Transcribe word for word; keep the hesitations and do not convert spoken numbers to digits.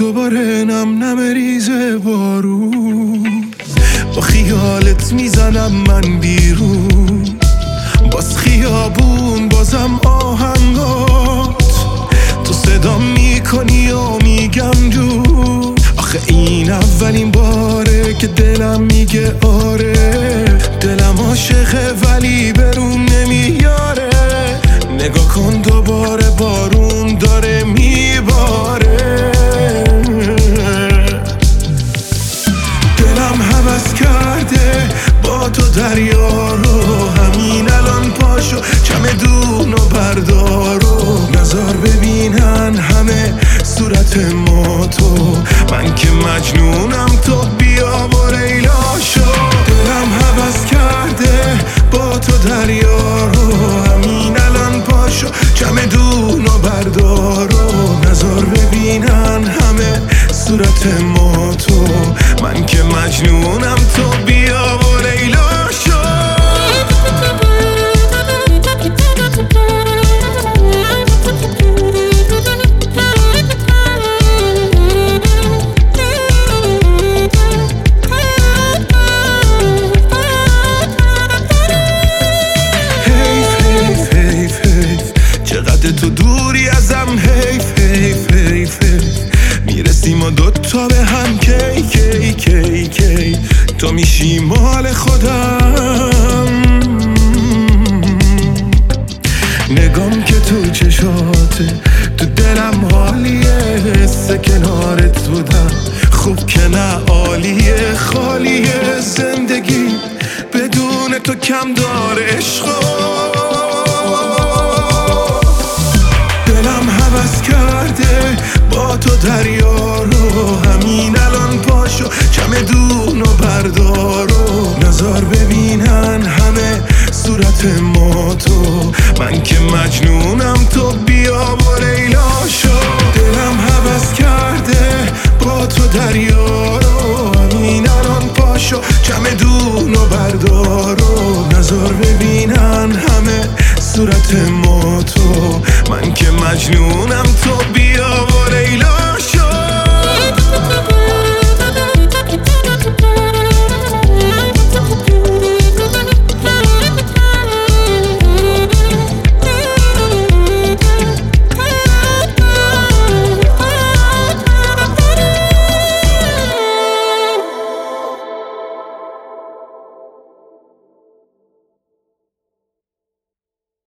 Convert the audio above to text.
دوباره نم نم ریزه بارون، با خیالت میزنم من بیرون، باز خیابون بازم آهنگات، تو صدا میکنی و میگم جون. آخه این اولین باره که دلم میگه آره، دلم عاشقه ولی برون نمیاره. نگاه کن دوباره بارون داره میباره، دلم هوس کرده با تو دریا رو، همین الان پاشو چمدون و بردار و نظر ببینن همه صورت ما تو. من که مجنونم تو بیا و لیلا شو. دلم هوس کرده با تو دریا رو، همین الان پاشو چمدون و بردار و نظر ببینن همه صورت ما تو. من که مجنونم تو بیا و لیلا شو. چقدر تو دوری ازم، حیف حیف حیف حیف. میرسیم و دوتا به هم کی کی کی کی، تو میشی مال خودم. نگام که تو چشاته، تو دلم حالیه، حس کنارت بودم خوب که نه عالیه. خالیه زندگی بدون تو کم داره عشقا. دلم هوس کرده با تو دریا رو، همین الان پاشو چمدون و بردار و نظر ببینن همه صورت ما تو. من که مجنونم تو بیا و لیلا شو. دلم هوس کرده با تو دریا رو، همین الان پاشو چمدون و بردار و نظر ببینن همه صورت ما تو. من که مجنونم تو بیا